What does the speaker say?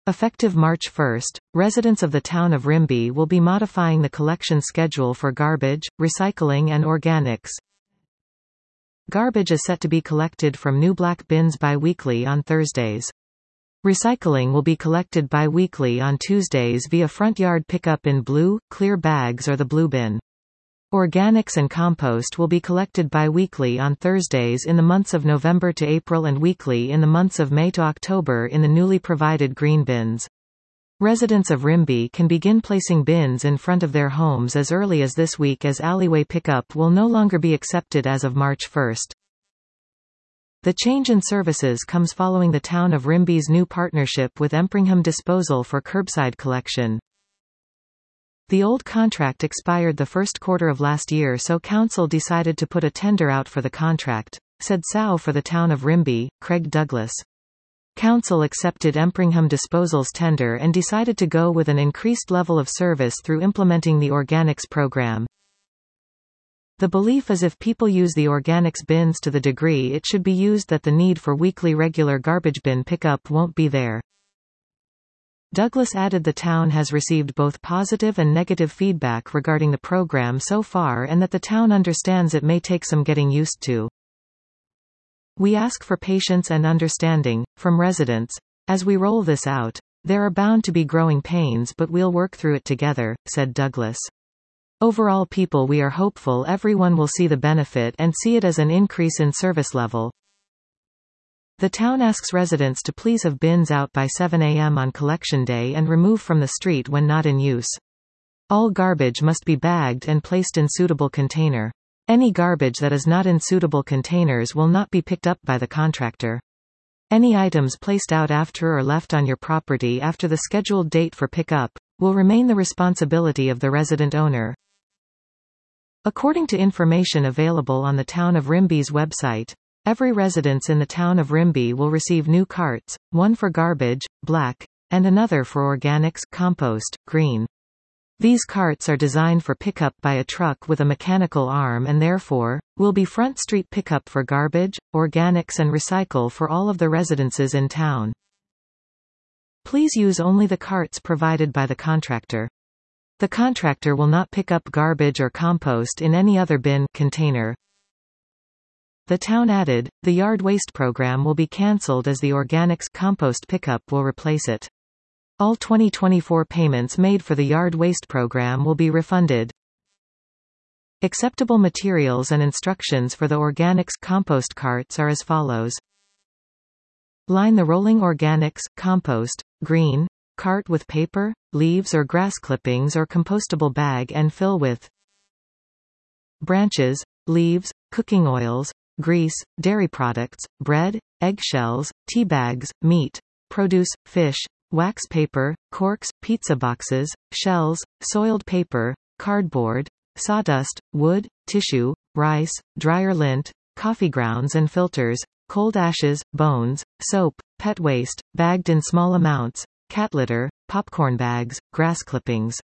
Effective March 1, residents of the town of Rimbey will be modifying the collection schedule for garbage, recycling and organics. Garbage is set to be collected from new black bins bi-weekly on Thursdays. Recycling will be collected bi-weekly on Tuesdays via front yard pickup in blue, clear bags or the blue bin. Organics and compost will be collected bi-weekly on Thursdays in the months of November to April and weekly in the months of May to October in the newly provided green bins. Residents of Rimbey can begin placing bins in front of their homes as early as this week, as alleyway pickup will no longer be accepted as of March 1. The change in services comes following the town of Rimbey's new partnership with Empringham Disposal for curbside collection. The old contract expired the first quarter of last year, so council decided to put a tender out for the contract, said SAO for the town of Rimbey, Craig Douglas. Council accepted Empringham Disposal's tender and decided to go with an increased level of service through implementing the organics program. The belief is if people use the organics bins to the degree it should be used, that the need for weekly regular garbage bin pickup won't be there. Douglas added the town has received both positive and negative feedback regarding the program so far, and that the town understands it may take some getting used to. We ask for patience and understanding from residents as we roll this out. There are bound to be growing pains, but we'll work through it together, said Douglas. Overall, we are hopeful everyone will see the benefit and see it as an increase in service level. The town asks residents to please have bins out by 7 a.m. on collection day and remove from the street when not in use. All garbage must be bagged and placed in suitable container. Any garbage that is not in suitable containers will not be picked up by the contractor. Any items placed out after or left on your property after the scheduled date for pickup will remain the responsibility of the resident owner. According to information available on the town of Rimbey's website, every residence in the town of Rimbey will receive new carts, one for garbage, black, and another for organics, compost, green. These carts are designed for pickup by a truck with a mechanical arm and therefore, will be front street pickup for garbage, organics and recycle for all of the residences in town. Please use only the carts provided by the contractor. The contractor will not pick up garbage or compost in any other bin container. The town added, the yard waste program will be cancelled as the organics compost pickup will replace it. All 2024 payments made for the yard waste program will be refunded. Acceptable materials and instructions for the organics compost carts are as follows. Line the rolling organics, compost, green, cart with paper, leaves or grass clippings or compostable bag and fill with branches, leaves, cooking oils, grease, dairy products, bread, eggshells, tea bags, meat, produce, fish, wax paper, corks, pizza boxes, shells, soiled paper, cardboard, sawdust, wood, tissue, rice, dryer lint, coffee grounds and filters, cold ashes, bones, soap, pet waste, bagged in small amounts, cat litter, popcorn bags, grass clippings.